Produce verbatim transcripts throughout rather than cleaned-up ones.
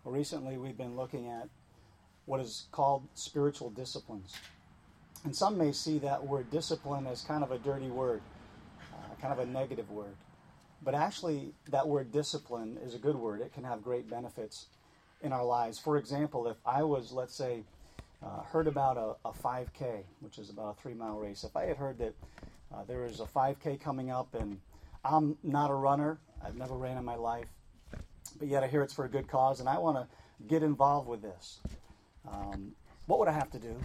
Well, recently we've been looking at what is called spiritual disciplines. And some may see that word discipline as kind of a dirty word, uh, kind of a negative word. But actually, that word discipline is a good word. It can have great benefits in our lives. For example, if I was, let's say, uh, heard about a, a five K, which is about a three-mile race. If I had heard that uh, there is a five K coming up, and I'm not a runner, I've never ran in my life, but yet I hear it's for a good cause, and I want to get involved with this. Um, what would I have to do?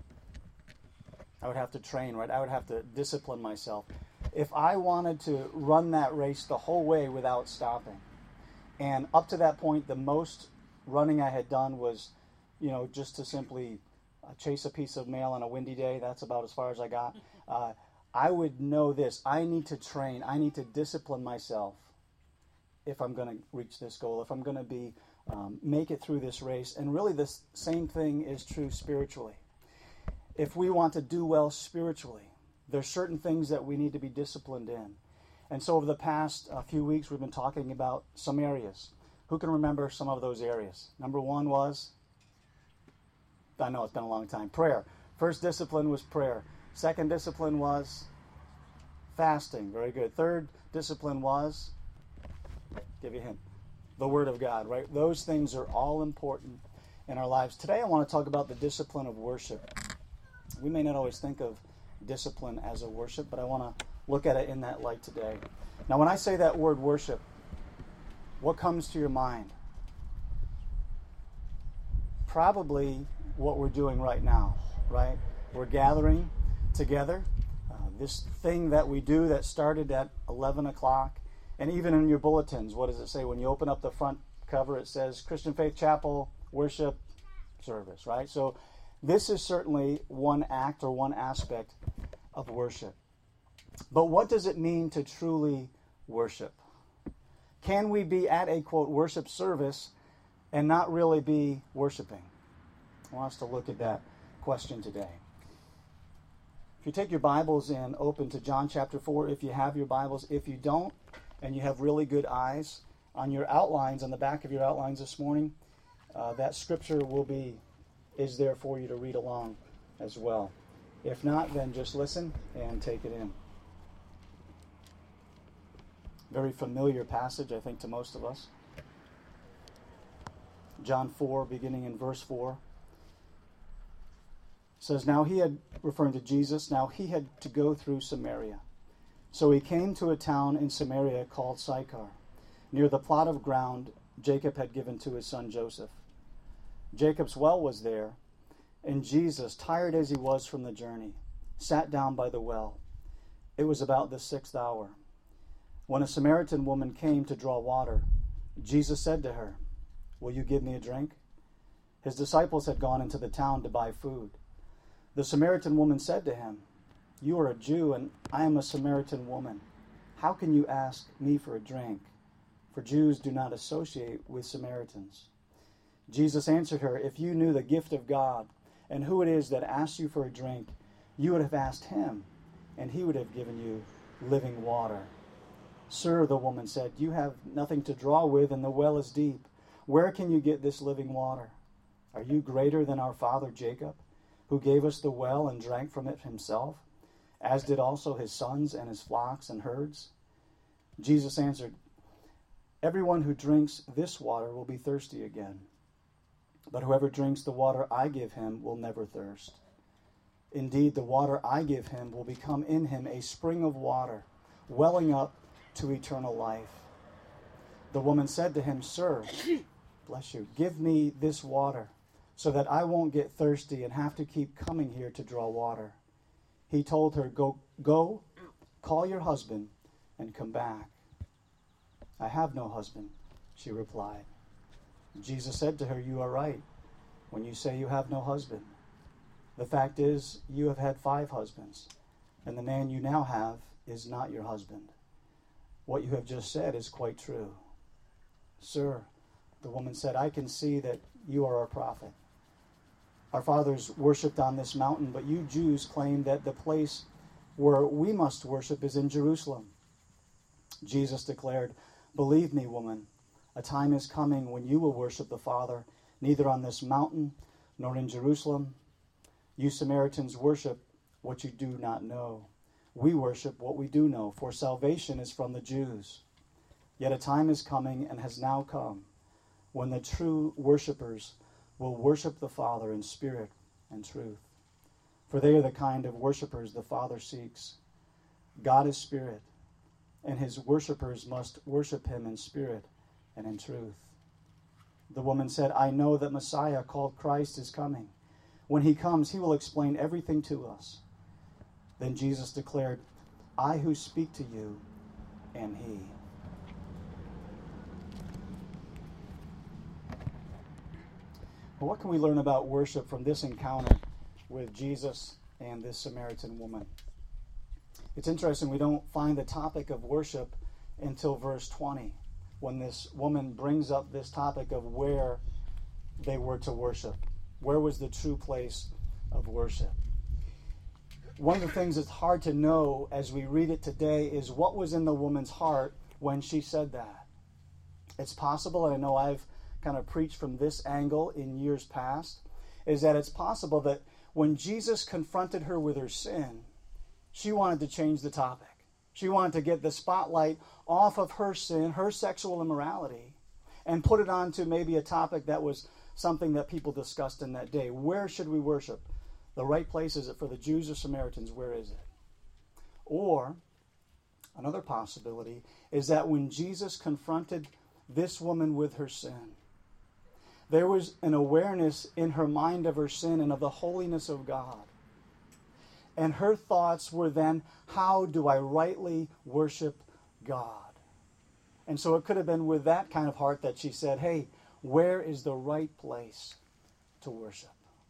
I would have to train, right? I would have to discipline myself. If I wanted to run that race the whole way without stopping, and up to that point, the most running I had done was, you know, just to simply uh, chase a piece of mail on a windy day. That's about as far as I got. Uh, I would know this. I need to train. I need to discipline myself if I'm going to reach this goal, if I'm going to be um, make it through this race. And really, this same thing is true spiritually. If we want to do well spiritually, there's certain things that we need to be disciplined in. And so over the past uh, few weeks, we've been talking about some areas. Who can remember some of those areas? Number one was, I know it's been a long time, prayer. First discipline was prayer. Second discipline was fasting. Very good. Third discipline was, give you a hint, the Word of God, right? Those things are all important in our lives. Today I want to talk about the discipline of worship. We may not always think of discipline as a worship, but I want to look at it in that light today. Now, when I say that word worship, what comes to your mind? Probably what we're doing right now, right? We're gathering together. Uh, this thing that we do that started at eleven o'clock, and even in your bulletins, what does it say? When you open up the front cover, it says Christian Faith Chapel Worship Service, right? So this is certainly one act or one aspect of worship. But what does it mean to truly worship? Can we be at a, quote, worship service and not really be worshiping? I want us to look at that question today. If you take your Bibles and open to John chapter four, if you have your Bibles, if you don't, and you have really good eyes, on your outlines, on the back of your outlines this morning, uh, that scripture will be, is there for you to read along as well. If not, then just listen and take it in. Very familiar passage, I think, to most of us. John four, beginning in verse four, says, Now he had, referring to Jesus, now he had to go through Samaria. So he came to a town in Samaria called Sychar, near the plot of ground Jacob had given to his son Joseph. Jacob's well was there, and Jesus, tired as he was from the journey, sat down by the well. It was about the sixth hour. When a Samaritan woman came to draw water, Jesus said to her, Will you give me a drink? His disciples had gone into the town to buy food. The Samaritan woman said to him, You are a Jew, and I am a Samaritan woman. How can you ask me for a drink? For Jews do not associate with Samaritans. Jesus answered her, If you knew the gift of God, and who it is that asks you for a drink, you would have asked him, and he would have given you living water. Sir, the woman said, You have nothing to draw with, and the well is deep. Where can you get this living water? Are you greater than our father Jacob, who gave us the well and drank from it himself, as did also his sons and his flocks and herds? Jesus answered, Everyone who drinks this water will be thirsty again. But whoever drinks the water I give him will never thirst. Indeed, the water I give him will become in him a spring of water, welling up to eternal life. The woman said to him, Sir, bless you, give me this water, so that I won't get thirsty and have to keep coming here to draw water. He told her, Go, go, call your husband and come back. I have no husband, she replied. Jesus said to her, You are right when you say you have no husband. The fact is, you have had five husbands, and the man you now have is not your husband. What you have just said is quite true. Sir, the woman said, I can see that you are a prophet. Our fathers worshipped on this mountain, but you Jews claim that the place where we must worship is in Jerusalem. Jesus declared, Believe me, woman, A time is coming when you will worship the Father, neither on this mountain nor in Jerusalem. You Samaritans worship what you do not know. We worship what we do know, for salvation is from the Jews. Yet a time is coming and has now come when the true worshipers will worship the Father in spirit and truth. For they are the kind of worshipers the Father seeks. God is spirit, and his worshipers must worship him in spirit and in truth. The woman said, I know that Messiah, called Christ, is coming. When he comes, he will explain everything to us. Then Jesus declared, I who speak to you am he. Well, what can we learn about worship from this encounter with Jesus and this Samaritan woman? It's interesting, we don't find the topic of worship until verse twenty, when this woman brings up this topic of where they were to worship. Where was the true place of worship? One of the things that's hard to know as we read it today is what was in the woman's heart when she said that. It's possible, and I know I've kind of preached from this angle in years past, is that it's possible that when Jesus confronted her with her sin, she wanted to change the topic. She wanted to get the spotlight off of her sin, her sexual immorality, and put it onto maybe a topic that was something that people discussed in that day. Where should we worship? The right place, is it for the Jews or Samaritans? Where is it? Or, another possibility is that when Jesus confronted this woman with her sin, there was an awareness in her mind of her sin and of the holiness of God. And her thoughts were then, how do I rightly worship God? And so it could have been with that kind of heart that she said, hey, where is the right place to worship?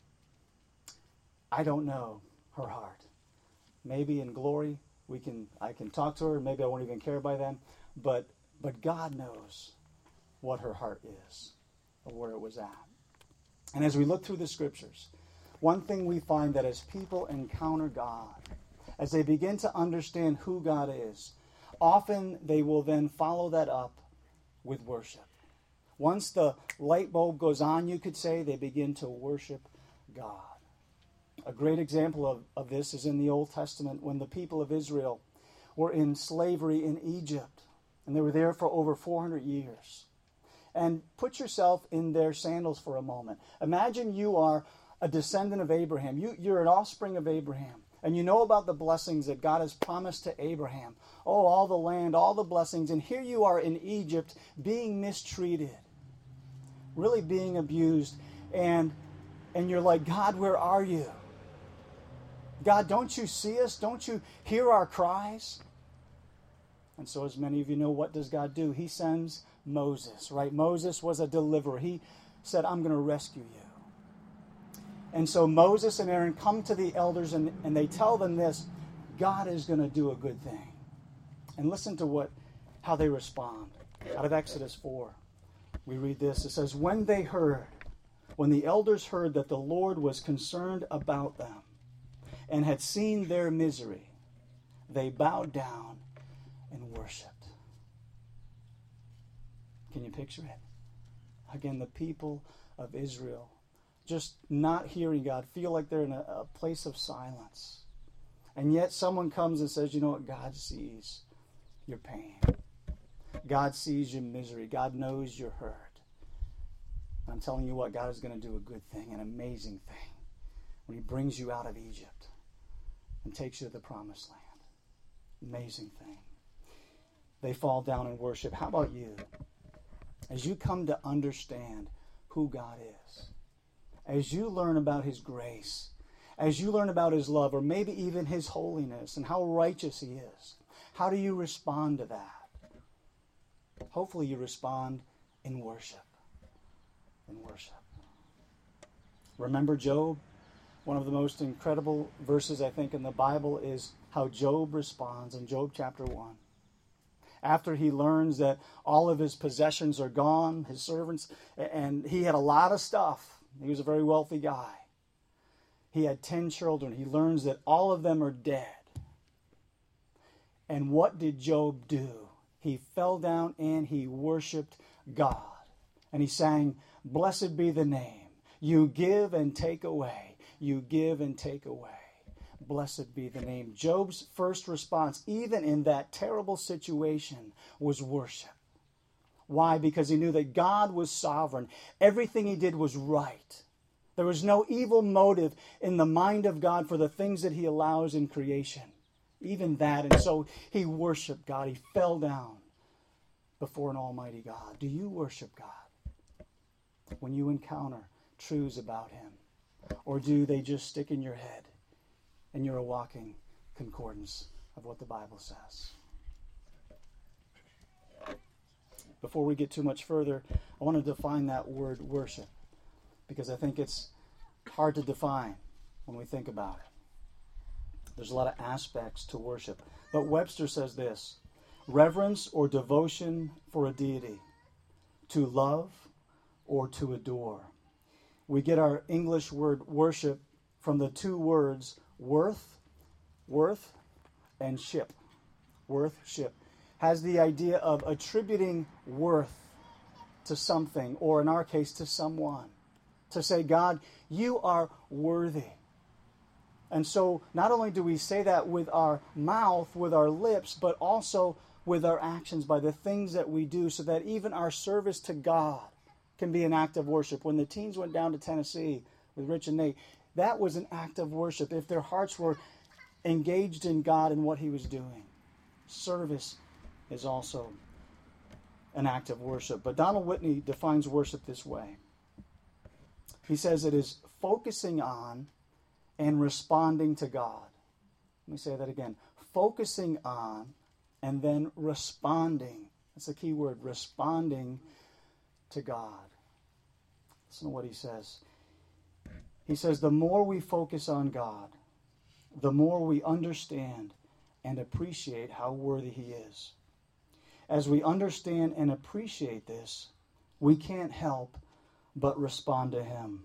I don't know her heart. Maybe in glory we can I can talk to her, maybe I won't even care by then, but but God knows what her heart is, or where it was at. And as we look through the scriptures, one thing we find that as people encounter God, as they begin to understand who God is, often they will then follow that up with worship. Once the light bulb goes on, you could say, they begin to worship God. A great example of, of this is in the Old Testament when the people of Israel were in slavery in Egypt, and they were there for over four hundred years. And put yourself in their sandals for a moment. Imagine you are a descendant of Abraham. You, you're an offspring of Abraham. And you know about the blessings that God has promised to Abraham. Oh, all the land, all the blessings. And here you are in Egypt being mistreated. Really being abused. And, and you're like, God, where are you? God, don't you see us? Don't you hear our cries? And so as many of you know, what does God do? He sends Moses, right? Moses was a deliverer. He said, I'm going to rescue you. And so Moses and Aaron come to the elders and, and they tell them this, God is going to do a good thing. And listen to what how they respond. Out of Exodus four, we read this. It says, when they heard, when the elders heard that the Lord was concerned about them and had seen their misery, they bowed down and worshipped. Can you picture it? Again, the people of Israel just not hearing God, feel like they're in a, a place of silence. And yet someone comes and says, you know what? God sees your pain. God sees your misery. God knows your hurt. And I'm telling you what, God is going to do a good thing, an amazing thing, when he brings you out of Egypt and takes you to the promised land. Amazing thing. They fall down and worship. How about you? As you come to understand who God is, as you learn about his grace, as you learn about his love, or maybe even his holiness and how righteous he is, how do you respond to that? Hopefully you respond in worship. In worship. Remember Job? One of the most incredible verses, I think, in the Bible is how Job responds in Job chapter one. After he learns that all of his possessions are gone, his servants, and he had a lot of stuff. He was a very wealthy guy. He had ten children. He learns that all of them are dead. And what did Job do? he fell down and he worshiped God. And he sang, "Blessed be the name. You give and take away. You give and take away. Blessed be the name." Job's first response, even in that terrible situation, was worship. Why? Because he knew that God was sovereign. Everything he did was right. There was no evil motive in the mind of God for the things that he allows in creation. Even that. And so he worshiped God. He fell down before an almighty God. Do you worship God when you encounter truths about him? Or do they just stick in your head and you're a walking concordance of what the Bible says? Before we get too much further, I want to define that word worship, because I think it's hard to define when we think about it. There's a lot of aspects to worship. But Webster says this: reverence or devotion for a deity, to love or to adore. We get our English word worship from the two words worth, worth, and ship. Worth, ship. Has the idea of attributing worth to something, or in our case, to someone. To say, God, you are worthy. And so not only do we say that with our mouth, with our lips, but also with our actions, by the things that we do, so that even our service to God can be an act of worship. When the teens went down to Tennessee with Rich and Nate, that was an act of worship. If their hearts were engaged in God and what he was doing. Service is also an act of worship. But Donald Whitney defines worship this way. He says it is focusing on and responding to God. Let me say that again. Focusing on and then responding. That's the key word, responding to God. Listen to what he says. He says, the more we focus on God, the more we understand and appreciate how worthy he is. As we understand and appreciate this, we can't help but respond to him.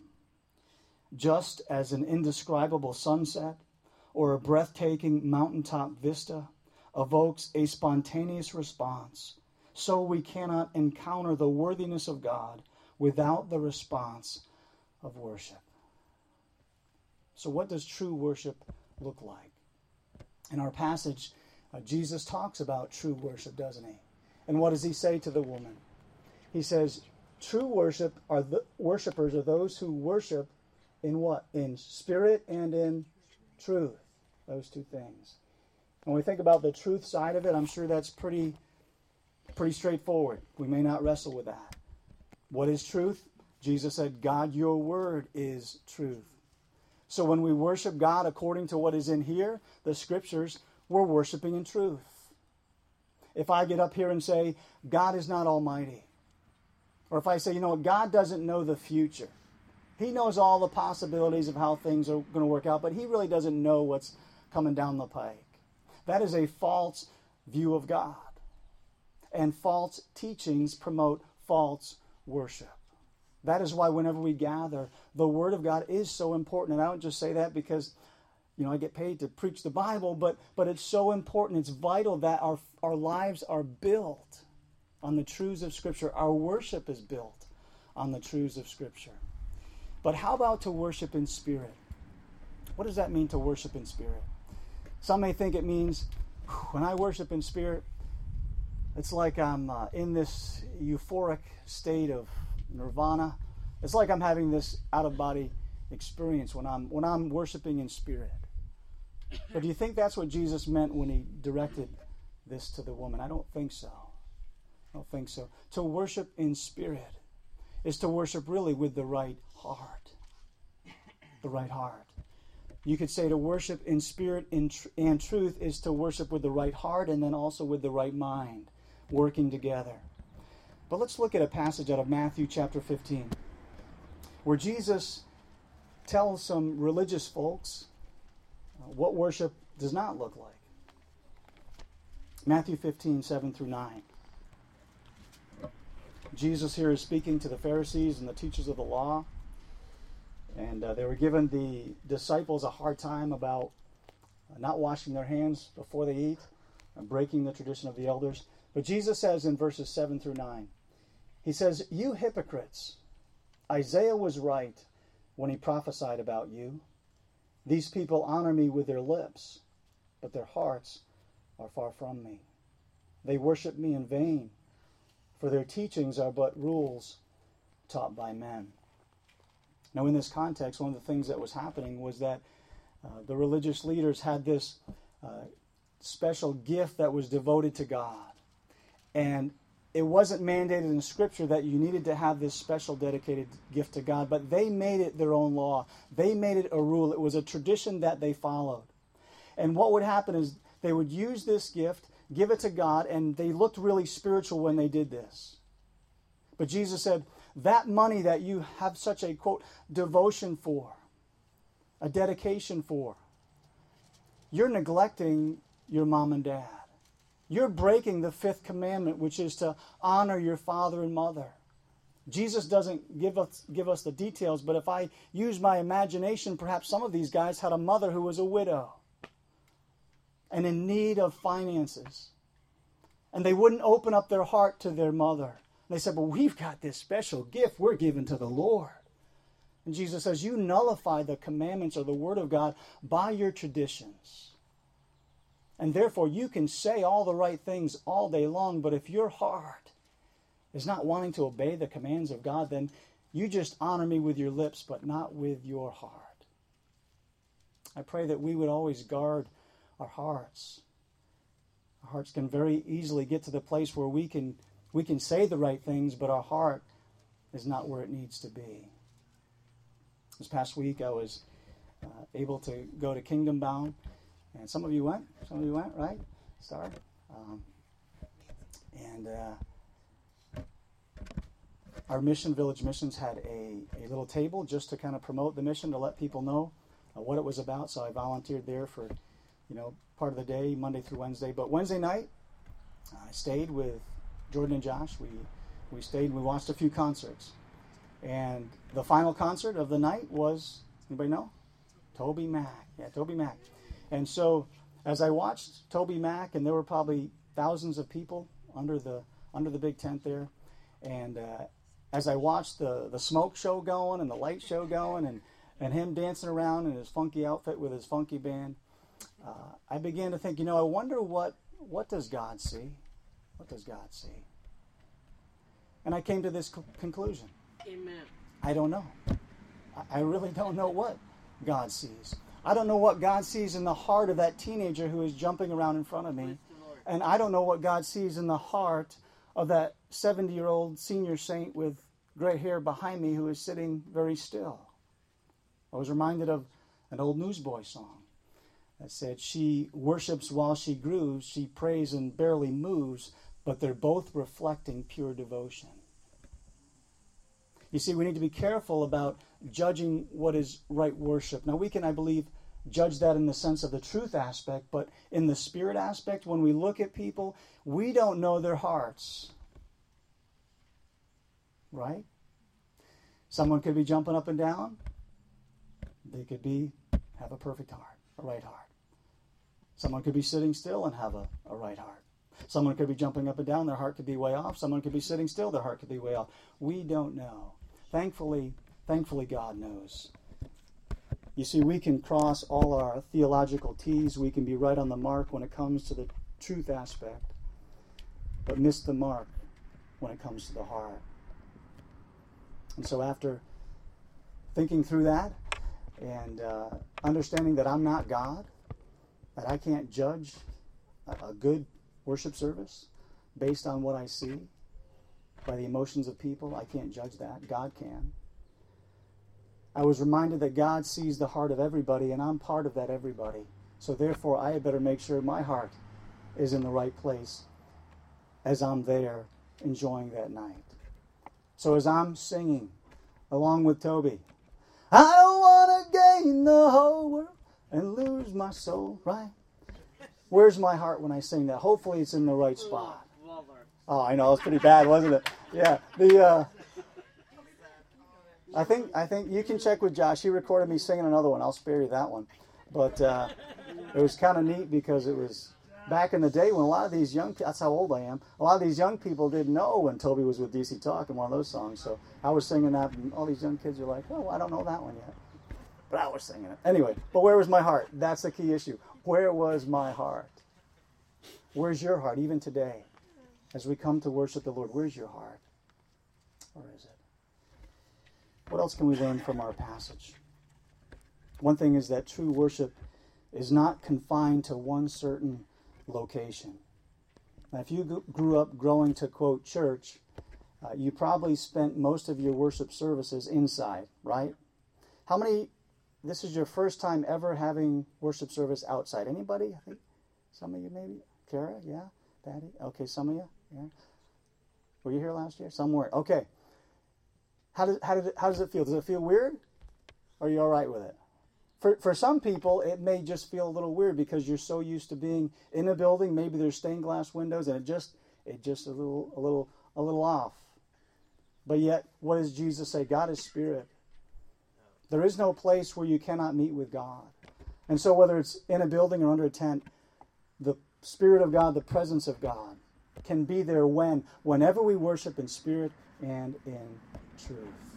Just as an indescribable sunset or a breathtaking mountaintop vista evokes a spontaneous response, so we cannot encounter the worthiness of God without the response of worship. So what does true worship look like? In our passage, uh, Jesus talks about true worship, doesn't he? And what does he say to the woman? He says, true worship are the worshipers are those who worship in what? In spirit and in truth. Those two things. When we think about the truth side of it, I'm sure that's pretty, pretty straightforward. We may not wrestle with that. What is truth? Jesus said, God, your word is truth. So when we worship God according to what is in here, the scriptures, we're worshiping in truth. If I get up here and say, God is not almighty, or if I say, you know what, God doesn't know the future. He knows all the possibilities of how things are going to work out, but he really doesn't know what's coming down the pike. That is a false view of God. And false teachings promote false worship. That is why whenever we gather, the Word of God is so important. And I don't just say that because, you know, I get paid to preach the Bible, but but it's so important. It's vital that our, our lives are built on the truths of Scripture. Our worship is built on the truths of Scripture. But how about to worship in spirit? What does that mean to worship in spirit? Some may think it means, when I worship in spirit, it's like I'm uh, in this euphoric state of nirvana. It's like I'm having this out-of-body experience when I'm when I'm worshiping in spirit. But do you think that's what Jesus meant when he directed this to the woman? I don't think so. I don't think so. To worship in spirit is to worship really with the right heart. The right heart. You could say to worship in spirit and truth is to worship with the right heart and then also with the right mind, working together. But let's look at a passage out of Matthew chapter fifteen, where Jesus tells some religious folks what worship does not look like. Matthew fifteen, seven through nine. Jesus here is speaking to the Pharisees and the teachers of the law. And uh, they were giving the disciples a hard time about uh, not washing their hands before they eat and breaking the tradition of the elders. But Jesus says in verses seven through nine, he says, "You hypocrites, Isaiah was right when he prophesied about you. These people honor me with their lips, but their hearts are far from me. They worship me in vain, for their teachings are but rules taught by men." Now, in this context, one of the things that was happening was that uh, the religious leaders had this uh, special gift that was devoted to God. And it wasn't mandated in Scripture that you needed to have this special dedicated gift to God, but they made it their own law. They made it a rule. It was a tradition that they followed. And what would happen is they would use this gift, give it to God, and they looked really spiritual when they did this. But Jesus said, that money that you have such a, quote, devotion for, a dedication for, you're neglecting your mom and dad. You're breaking the fifth commandment, which is to honor your father and mother. Jesus doesn't give us, give us the details, but if I use my imagination, perhaps some of these guys had a mother who was a widow and in need of finances. And they wouldn't open up their heart to their mother. They said, "Well, we've got this special gift we're giving to the Lord." And Jesus says, you nullify the commandments or the Word of God by your traditions. And therefore, you can say all the right things all day long, but if your heart is not wanting to obey the commands of God, then you just honor me with your lips, but not with your heart. I pray that we would always guard our hearts. Our hearts can very easily get to the place where we can we can say the right things, but our heart is not where it needs to be. This past week, I was uh, able to go to Kingdom Bound, and some of you went. Some of you went, right? Star. Um, and uh, our mission, Village Missions, had a, a little table just to kind of promote the mission, to let people know uh, what it was about. So I volunteered there for, you know, part of the day, Monday through Wednesday. But Wednesday night, I stayed with Jordan and Josh. We we stayed and we watched a few concerts. And the final concert of the night was, anybody know? Toby Mac. Yeah, Toby Mac. And so as I watched Toby Mac, and there were probably thousands of people under the under the big tent there, and uh, as I watched the, the smoke show going and the light show going, and, and him dancing around in his funky outfit with his funky band, uh, I began to think, you know, I wonder what, what does God see? What does God see? And I came to this co- conclusion. Amen. I don't know. I, I really don't know what God sees. I don't know what God sees in the heart of that teenager who is jumping around in front of me. And I don't know what God sees in the heart of that seventy-year-old senior saint with gray hair behind me who is sitting very still. I was reminded of an old Newsboy song that said, "She worships while she grooves, she prays and barely moves, but they're both reflecting pure devotion." You see, we need to be careful about judging what is right worship. Now, we can, I believe, judge that in the sense of the truth aspect, but in the spirit aspect, when we look at people, we don't know their hearts. Right? Someone could be jumping up and down. They could be have a perfect heart, a right heart. Someone could be sitting still and have a, a right heart. Someone could be jumping up and down, their heart could be way off. Someone could be sitting still, their heart could be way off. We don't know. Thankfully, thankfully God knows. You see, we can cross all our theological T's. We can be right on the mark when it comes to the truth aspect, but miss the mark when it comes to the heart. And so after thinking through that and uh, understanding that I'm not God, that I can't judge a, a good worship service based on what I see, by the emotions of people, I can't judge that. God can. I was reminded that God sees the heart of everybody, and I'm part of that everybody. So therefore, I had better make sure my heart is in the right place as I'm there enjoying that night. So as I'm singing along with Toby, I don't want to gain the whole world and lose my soul, right? Where's my heart when I sing that? Hopefully it's in the right spot. Oh, I know, it was pretty bad, wasn't it? Yeah. The uh, I think I think you can check with Josh. He recorded me singing another one. I'll spare you that one. But uh, it was kind of neat because it was back in the day when a lot of these young people, that's how old I am, a lot of these young people didn't know when Toby was with D C Talk in one of those songs. So I was singing that, and all these young kids are like, oh, I don't know that one yet. But I was singing it. Anyway, but where was my heart? That's the key issue. Where was my heart? Where's your heart, even today? As we come to worship the Lord, where's your heart? Where is it? What else can we learn from our passage? One thing is that true worship is not confined to one certain location. Now, if you grew up growing to, quote, church, uh, you probably spent most of your worship services inside, right? How many, this is your first time ever having worship service outside? Anybody? I think some of you maybe. Kara, yeah? Patty? Okay, some of you? Yeah. Were you here last year? Some weren't. Okay. How does, how, did it, how does it feel? Does it feel weird? Or are you all right with it? For for some people, it may just feel a little weird because you're so used to being in a building. Maybe there's stained glass windows, and it just it just a little a little a little off. But yet, what does Jesus say? God is spirit. There is no place where you cannot meet with God. And so, whether it's in a building or under a tent, the Spirit of God, the presence of God, can be there when whenever we worship in spirit and in truth.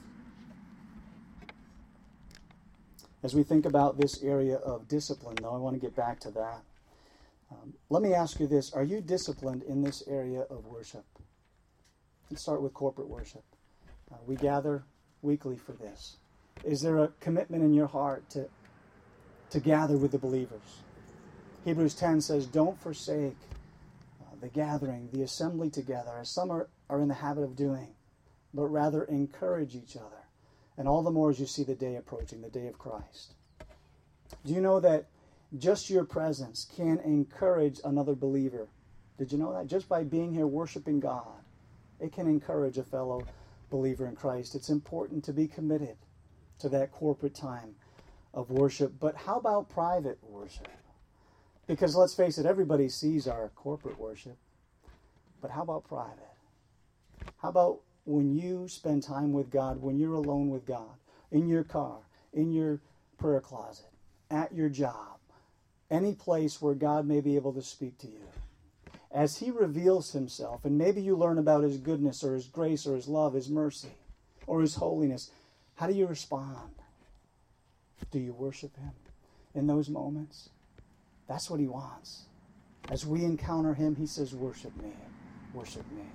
As we think about this area of discipline, though, I want to get back to that. Um, let me ask you this. Are you disciplined in this area of worship? Let's start with corporate worship. Uh, we gather weekly for this. Is there a commitment in your heart to, to gather with the believers? Hebrews ten says, don't forsake uh, the gathering, the assembly together, as some are, are in the habit of doing, but rather encourage each other. And all the more as you see the day approaching, the day of Christ. Do you know that just your presence can encourage another believer? Did you know that? Just by being here worshiping God, it can encourage a fellow believer in Christ. It's important to be committed to that corporate time of worship. But how about private worship? Because let's face it, everybody sees our corporate worship. But how about private? How about when you spend time with God, when you're alone with God, in your car, in your prayer closet, at your job, any place where God may be able to speak to you? As He reveals Himself, and maybe you learn about His goodness or His grace or His love, His mercy, or His holiness, how do you respond? Do you worship Him in those moments? That's what He wants. As we encounter Him, He says, worship me, worship me.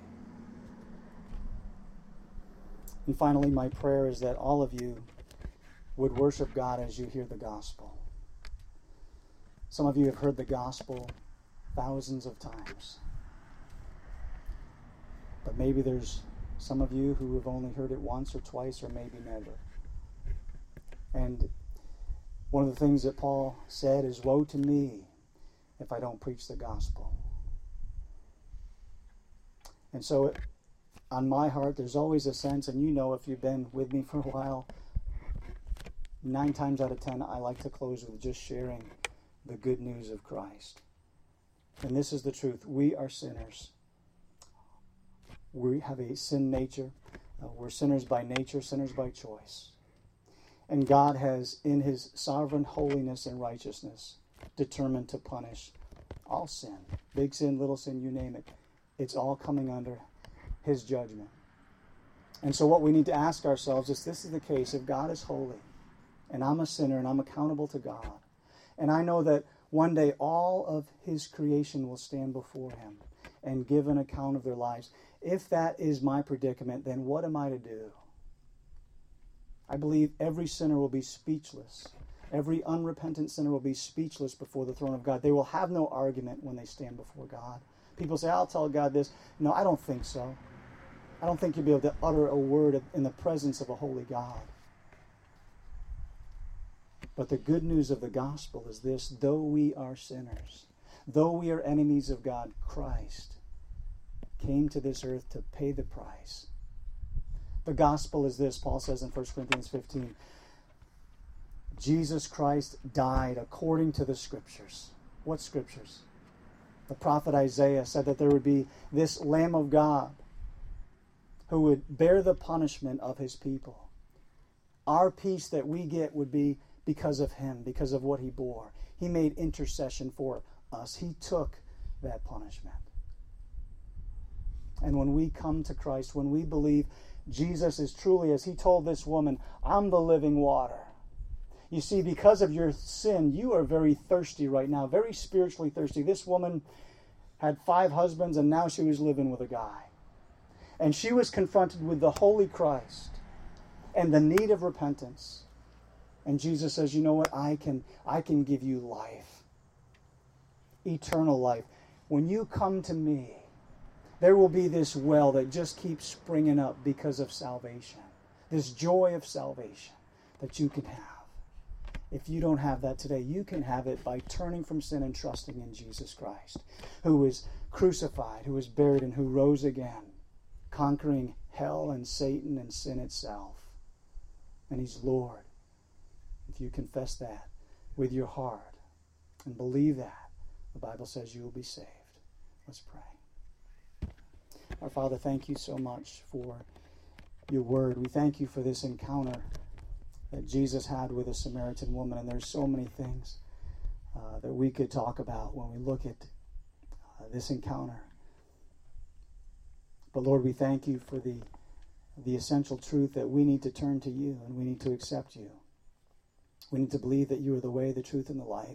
And finally, my prayer is that all of you would worship God as you hear the gospel. Some of you have heard the gospel thousands of times. But maybe there's some of you who have only heard it once or twice or maybe never. And one of the things that Paul said is, woe to me if I don't preach the gospel. And so it, on my heart, there's always a sense, and you know if you've been with me for a while, nine times out of ten, I like to close with just sharing the good news of Christ. And this is the truth. We are sinners. We have a sin nature. Uh, we're sinners by nature, sinners by choice. And God has, in His sovereign holiness and righteousness, determined to punish all sin. Big sin, little sin, you name it. It's all coming under His judgment. And so what we need to ask ourselves is, this is the case. If God is holy, and I'm a sinner, and I'm accountable to God, and I know that one day all of His creation will stand before Him and give an account of their lives. If that is my predicament, then what am I to do? I believe every sinner will be speechless. Every unrepentant sinner will be speechless before the throne of God. They will have no argument when they stand before God. People say, I'll tell God this. No, I don't think so. I don't think you'll be able to utter a word in the presence of a holy God. But the good news of the gospel is this: though we are sinners, though we are enemies of God, Christ came to this earth to pay the price. The gospel is this, Paul says in First Corinthians fifteen. Jesus Christ died according to the Scriptures. What Scriptures? The prophet Isaiah said that there would be this Lamb of God who would bear the punishment of His people. Our peace that we get would be because of Him, because of what He bore. He made intercession for us. He took that punishment. And when we come to Christ, when we believe Jesus is truly, as he told this woman, I'm the living water. You see, because of your sin, you are very thirsty right now, very spiritually thirsty. This woman had five husbands, and now she was living with a guy. And she was confronted with the Holy Christ and the need of repentance. And Jesus says, you know what? I can, I can give you life. Eternal life. When you come to me, there will be this well that just keeps springing up because of salvation. This joy of salvation that you can have. If you don't have that today, you can have it by turning from sin and trusting in Jesus Christ, who was crucified, who was buried, and who rose again, conquering hell and Satan and sin itself. And he's Lord. If you confess that with your heart and believe that, the Bible says you will be saved. Let's pray. Our Father, thank you so much for your word. We thank you for this encounter that Jesus had with a Samaritan woman. And there's so many things uh, that we could talk about when we look at uh, this encounter. But Lord, we thank you for the, the essential truth that we need to turn to you and we need to accept you. We need to believe that you are the way, the truth, and the life.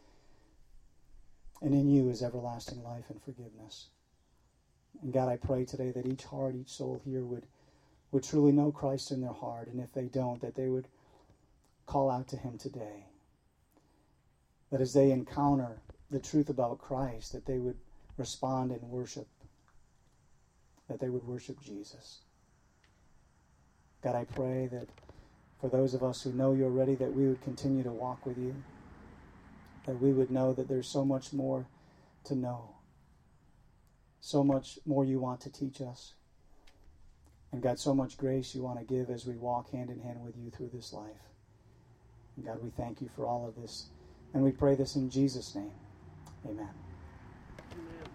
And in you is everlasting life and forgiveness. And God, I pray today that each heart, each soul here would, would truly know Christ in their heart. And if they don't, that they would call out to him today. That as they encounter the truth about Christ, that they would respond in worship. That they would worship Jesus. God, I pray that for those of us who know you already, that we would continue to walk with you. That we would know that there's so much more to know. So much more you want to teach us. And God, so much grace you want to give as we walk hand in hand with you through this life. And God, we thank you for all of this. And we pray this in Jesus' name. Amen. Amen.